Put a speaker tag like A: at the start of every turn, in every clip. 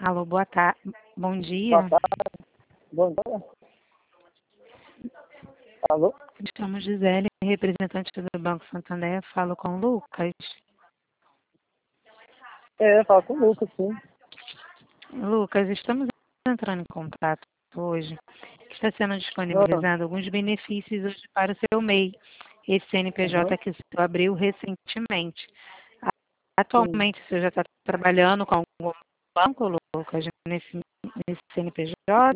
A: Alô, boa tarde. Bom
B: Boa
A: dia.
B: tarde. Bom dia. Alô?
A: Me chamo Gisele, representante do Banco Santander. Falo com o Lucas.
B: Fala com o Lucas, sim.
A: Lucas, estamos entrando em contato hoje. Está sendo disponibilizado alguns benefícios hoje para o seu MEI. Esse CNPJ que o senhor abriu recentemente. Atualmente, o senhor já está trabalhando com algum banco, Lucas, nesse CNPJ?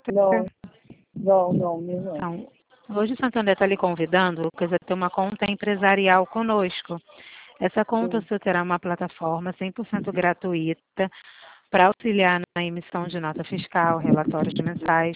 B: Não.
A: Então, hoje o Santander está lhe convidando, Lucas, a ter uma conta empresarial conosco. Essa conta
B: Sim.
A: você terá uma plataforma 100% gratuita para auxiliar na emissão de nota fiscal, relatórios mensais,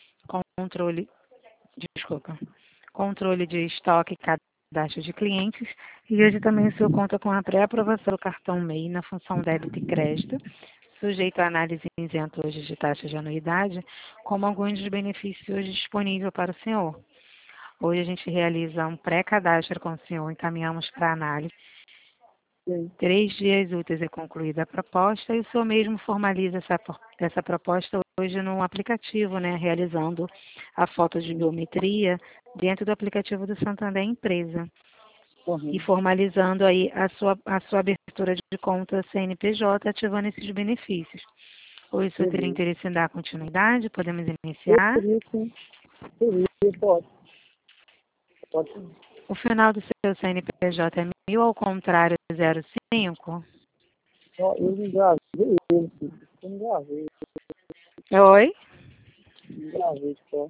A: controle de estoque e cadastro de clientes. E hoje também o senhor conta com a pré-aprovação do cartão MEI na função débito e crédito, sujeito à análise isento hoje de taxa de anuidade, como alguns dos benefícios hoje disponíveis para o senhor. Hoje a gente realiza um pré-cadastro com o senhor, encaminhamos para análise.
B: Sim.
A: 3 dias úteis é concluída a proposta e o senhor mesmo formaliza essa proposta hoje no aplicativo, né, realizando a foto de biometria dentro do aplicativo do Santander Empresa e formalizando aí a sua abertura de conta CNPJ, ativando esses benefícios. Hoje o senhor teria interesse em dar continuidade? Podemos iniciar?
B: Seria, sim. Pode. Pode sim.
A: O final do seu CNPJ é 1000 ao contrário 05?
B: Eu não gravei ele, filho. Eu não gravei.
A: Oi?
B: Não gravei só.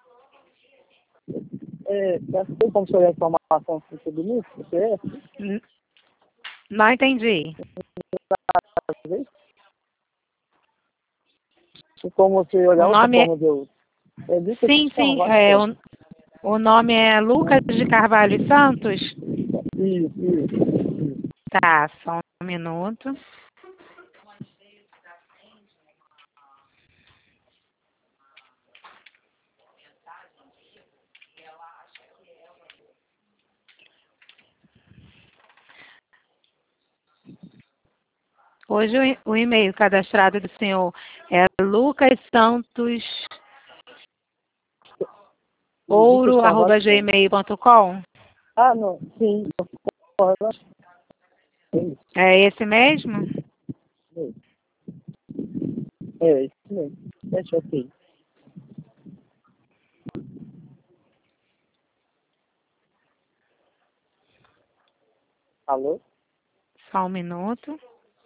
B: Tem como você olhar a informação sobre isso? Você
A: Não entendi.
B: Tem como você
A: O
B: olhar outra
A: nome é...
B: forma de eu... Lucas
A: Sim, sim.
B: Carvalho.
A: O nome é Lucas de Carvalho e Santos?
B: Isso.
A: Tá, só um minuto. Hoje o e-mail cadastrado do senhor é lucasantosouro@gmail.com?
B: Ah, não. Sim.
A: É esse mesmo?
B: Isso mesmo. Deixa eu ver. Alô?
A: Só um minuto.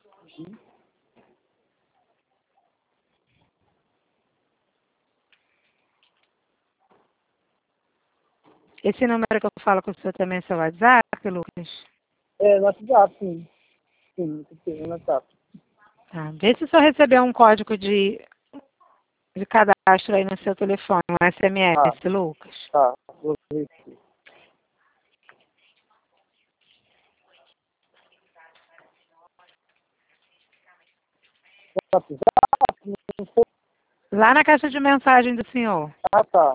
A: Esse número que eu falo com o senhor também é seu WhatsApp, Lucas?
B: No WhatsApp, sim. Sim, no WhatsApp.
A: Tá. Vê se o senhor recebeu um código de cadastro aí no seu telefone, um SMS, Lucas.
B: Tá. Vou ver aqui. WhatsApp? Não foi.
A: Lá na caixa de mensagem do senhor.
B: Tá.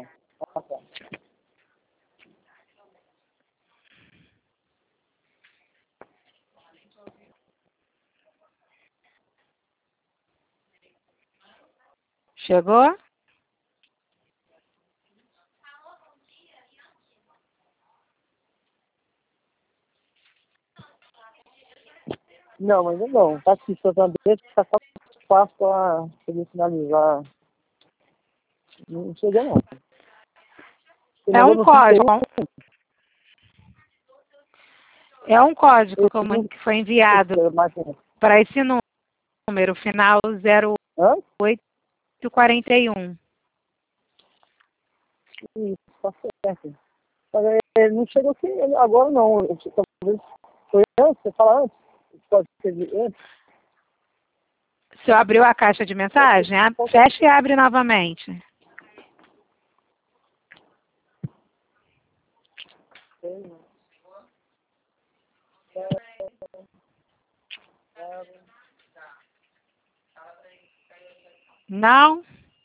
A: Chegou?
B: Não, ainda não. Tá aqui, só também, tá só espaço pra poder finalizar. Não chegou, não. Você
A: É
B: mandou
A: um
B: no
A: código.
B: 31?
A: É um código que foi enviado
B: Mais
A: para esse número, final
B: Hã?
A: 0841.
B: Isso, tá certo. Mas, não chegou aqui agora, não. Talvez foi antes, você fala antes? Pode ser antes?
A: O senhor abriu a caixa de mensagem? Fecha e abre novamente. Não?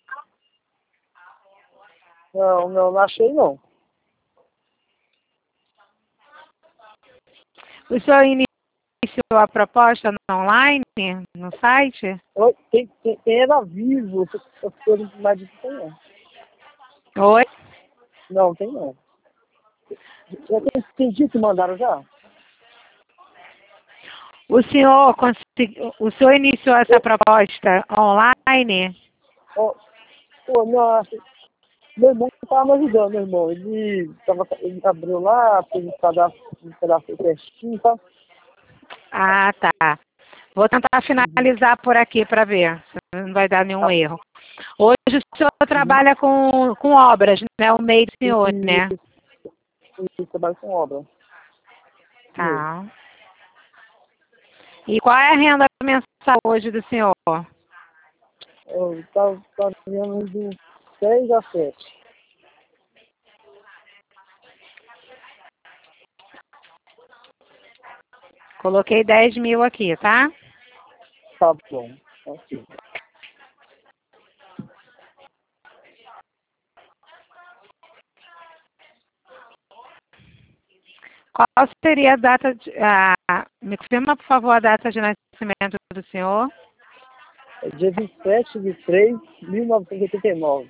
B: Não achei, não.
A: O senhor iniciou a proposta no online, no site?
B: Oi, quem é da Vivo, essas coisas mais de tem não.
A: Oi?
B: Não, tem não. Já tem dia que mandaram já?
A: O senhor iniciou essa proposta online?
B: Ó, pô, não, meu irmão estava me ajudando, meu irmão. Ele abriu lá, fez um cadastro certinho, tá?
A: Ah, tá. Vou tentar
B: Uhum.
A: finalizar por aqui para ver se não vai dar nenhum
B: Tá.
A: erro. Hoje o senhor
B: Uhum.
A: trabalha com obras, né? O meio do senhor, né?
B: E trabalho com obra. Mesmo.
A: Tá. E qual é a renda mensal hoje do senhor?
B: Eu estava ganhando de 6 a 7.
A: Coloquei 10 mil aqui, tá?
B: Tá bom. Ok.
A: Qual seria a data me confirma, por favor, a data de nascimento do senhor?
B: É dia 27/3/1989.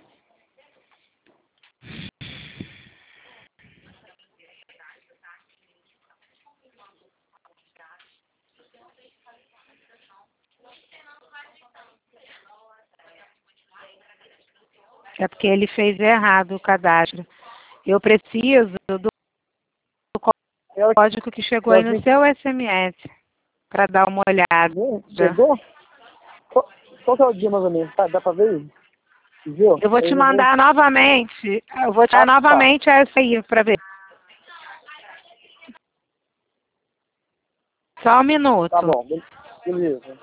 A: É porque ele fez errado o cadastro. Eu preciso do
B: Ela
A: código que chegou aí
B: ela
A: no
B: disse,
A: seu SMS para dar uma olhada.
B: chegou? Qual que é o dia mais ou menos? Tá, dá pra ver? Viu?
A: Eu vou te
B: Eu vou...
A: mandar novamente. Eu vou te dar
B: Ah, tá.
A: novamente essa aí para ver. Só um
B: Tá
A: minuto.
B: bom. Beleza.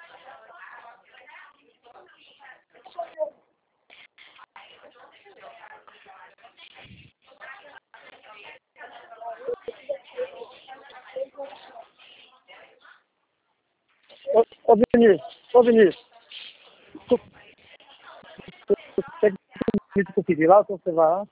B: Ô, Vinícius, você quer que eu pedir lá, então você vai lá?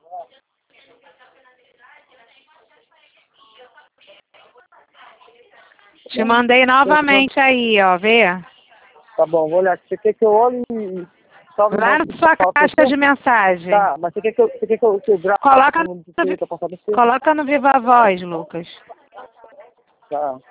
A: Te mandei novamente aí, ó, vê?
B: Tá bom, vou olhar. Você quer que eu olhe e salve o
A: Lá
B: nome
A: na
B: do
A: sua
B: pessoal pra
A: caixa
B: você?
A: de mensagem.
B: Tá, mas você quer que eu grave
A: Coloca
B: o nome de você, pra passar pra você?
A: coloca no Viva Voz, Lucas.
B: Tá,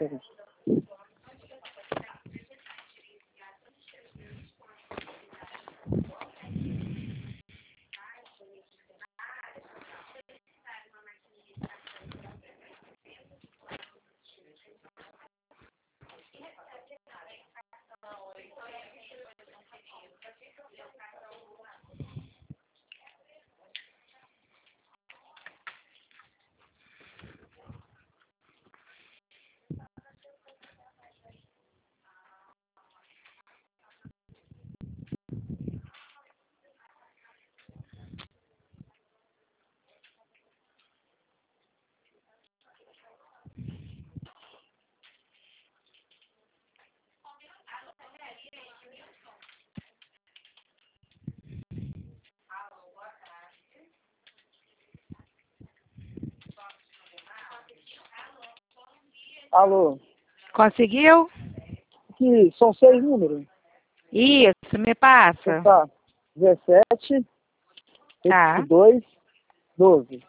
B: alô,
A: Conseguiu?
B: que são 6 números.
A: Isso, me
B: Então
A: passa.
B: tá, 17,
A: Tá.
B: 22, 12.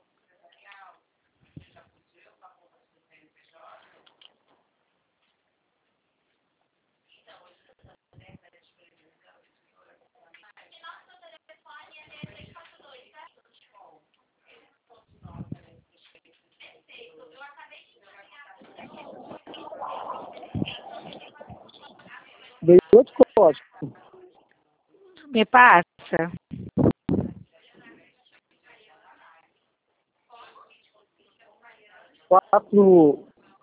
B: Dei outro código.
A: Me passa.
B: 4,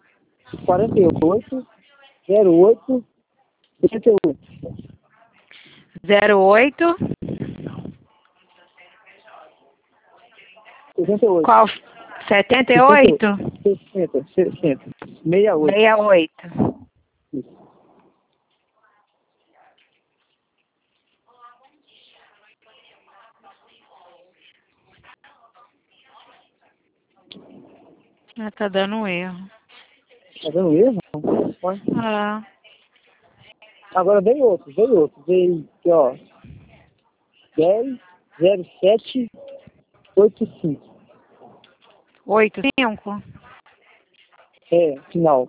B: 48, 08, 78.
A: 08.
B: 68.
A: Qual?
B: 68.
A: 78?
B: 60, 60. 68.
A: 68.
B: Isso.
A: Ah, tá dando um erro.
B: Tá vendo mesmo? Põe.
A: Ah,
B: Agora vem outro. Veio aqui, ó. 100785.
A: 85.
B: É, final.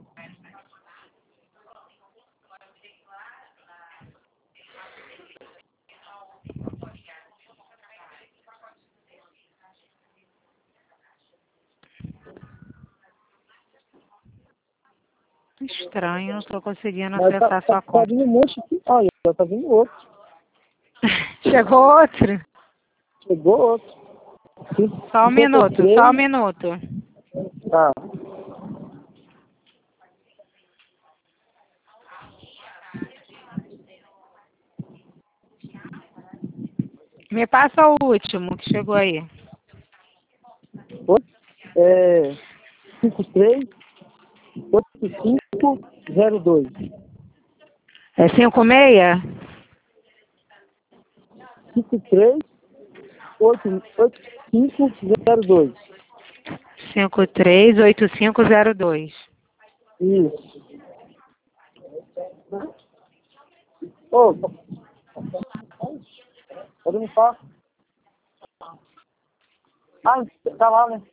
A: Estranho, não estou conseguindo
B: Mas
A: acessar sua
B: tá
A: conta.
B: vindo um monte aqui. Olha, tá vindo outro.
A: Chegou outro?
B: Chegou outro.
A: Só um minuto,
B: 53.
A: só um minuto.
B: Tá.
A: Me passa o último que chegou aí.
B: Outro. 538502.
A: É 56?
B: 538502.
A: 538502.
B: Isso. Ô, pode me falar? Ah, tá lá, né?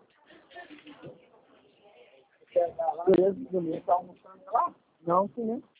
B: Beleza, beleza. Tá almoçando lá? Não, sim, né?